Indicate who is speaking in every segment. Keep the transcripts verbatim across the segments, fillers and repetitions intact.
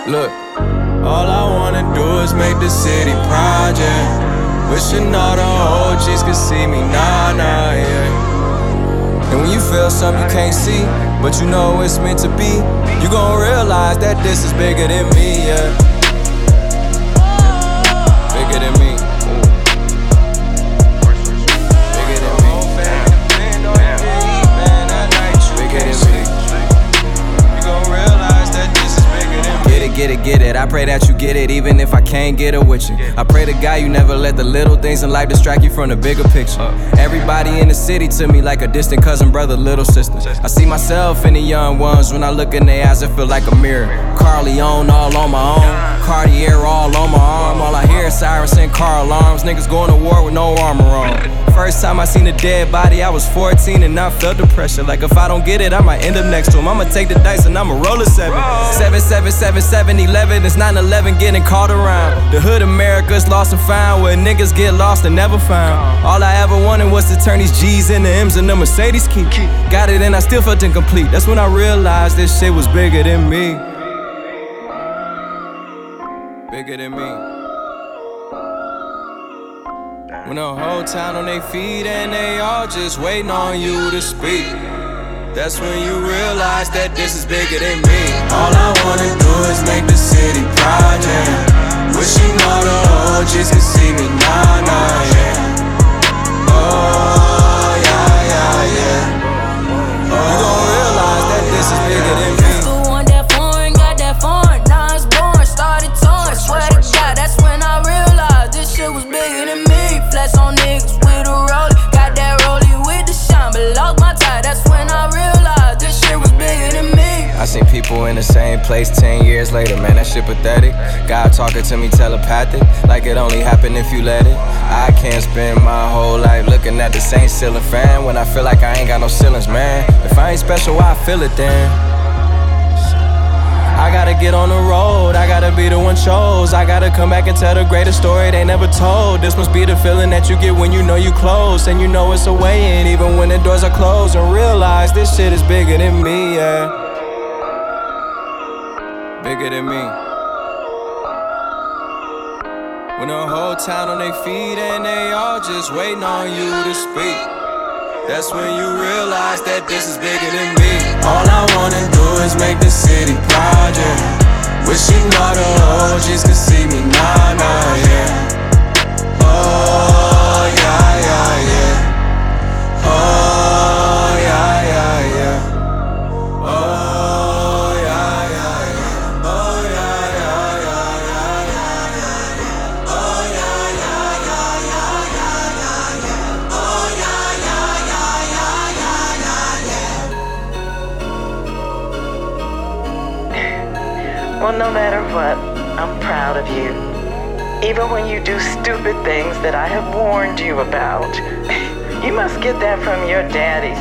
Speaker 1: Look, all I wanna do is make the city project. Wishing all the O Gs could see me, nah, nah, yeah. And when you feel something you can't see, but you know it's meant to be, you gon' realize that this is bigger than me, yeah. Bigger than me. Bigger than me. Bigger than me. You gon' realize that this is bigger than me. Get it, get it, get it. I pray that you get it, even if I can't get it with you. I pray to God you never let the little things in life distract you from the bigger picture. Everybody in the city to me like a distant cousin, brother, little sister. I see myself in the young ones. When I look in their eyes, it feel like a mirror. Carleone all on my own, Cartier all on my arm. All I hear is sirens and car alarms. Niggas going to war with no armor on. First time I seen a dead body, I was fourteen and I felt the pressure. Like if I don't get it, I might end up next to him. I'ma take the dice and I'ma roll a seven. Seven, seven, seven, seven, eleven. It's nine eleven getting caught around. The hood America's lost and found, where niggas get lost and never found. All I ever wanted was to turn these G's into M's and the Mercedes key. Got it and I still felt incomplete. That's when I realized this shit was bigger than me. Bigger than me. When the whole town on their feet and they all just waiting on you to speak, that's when you realize that this is bigger than me. All I wanna do is make the city project. Wishing all the O Gs could see me, nah, nah, yeah. Oh, yeah, yeah, yeah. Oh, you gon' realize that this is bigger than me.
Speaker 2: The one that foreign, got that foreign. Now it's born, started touring. Swear to God, that's when I realized this shit was bigger than me. Flex on niggas with a rollie. Got that rollie with the shine, but lost my tie. That's when I realized this shit was bigger than me.
Speaker 1: I seen people in the same place ten years later, man, that shit pathetic. God talking to me telepathic, like it only happened if you let it. I can't spend my whole life looking at the same ceiling fan when I feel like I ain't got no ceilings, man. If I ain't special, why I feel it then? I gotta get on the road, I gotta be the one chose. I gotta come back and tell the greatest story they never told. This must be the feeling that you get when you know you close, and you know it's a way in even when the doors are closed. And realize this shit is bigger than me, yeah. Bigger than me. When the whole town on their feet and they all just waiting on you to speak, that's when you realize that this is bigger than me. All I wanna do is make the city project. Wishing all the O Gs could see me, nah, nah, yeah. Oh, yeah, yeah, yeah. Oh, yeah, yeah, yeah. Oh, yeah, yeah, yeah. Oh, yeah, yeah, yeah, yeah, yeah, yeah. Oh, yeah, yeah, yeah, yeah, yeah, yeah, yeah. Oh, yeah, yeah, yeah, yeah, yeah, yeah.
Speaker 3: Well, no matter what, I'm proud of you. Even when you do stupid things that I have warned you about. You must get that from your daddies.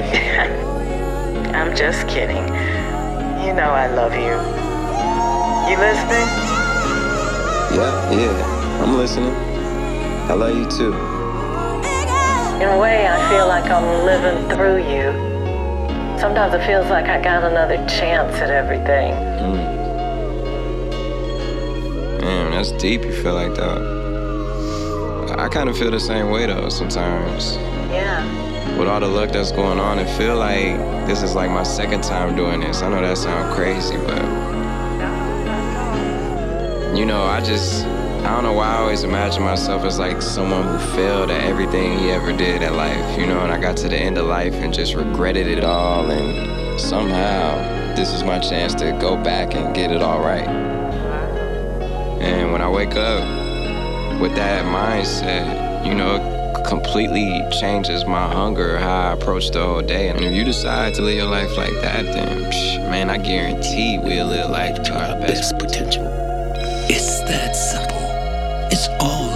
Speaker 3: I'm just kidding. You know I love you. You listening?
Speaker 4: Yeah, yeah, I'm listening. I love you too.
Speaker 3: In a way, I feel like I'm living through you. Sometimes it feels like I got another chance at everything.
Speaker 4: Mm. Damn, that's deep, you feel like that. I kind of feel the same way though sometimes.
Speaker 3: Yeah.
Speaker 4: With all the luck that's going on, it feel like this is like my second time doing this. I know that sounds crazy, but you know, I just, I don't know why I always imagine myself as like someone who failed at everything he ever did at life, you know, and I got to the end of life and just regretted it all, and somehow this is my chance to go back and get it all right. And when I wake up with that mindset, you know, it completely changes my hunger, how I approach the whole day. And if you decide to live your life like that, then psh, man, I guarantee we'll live life to our best
Speaker 5: potential. It's that simple. It's all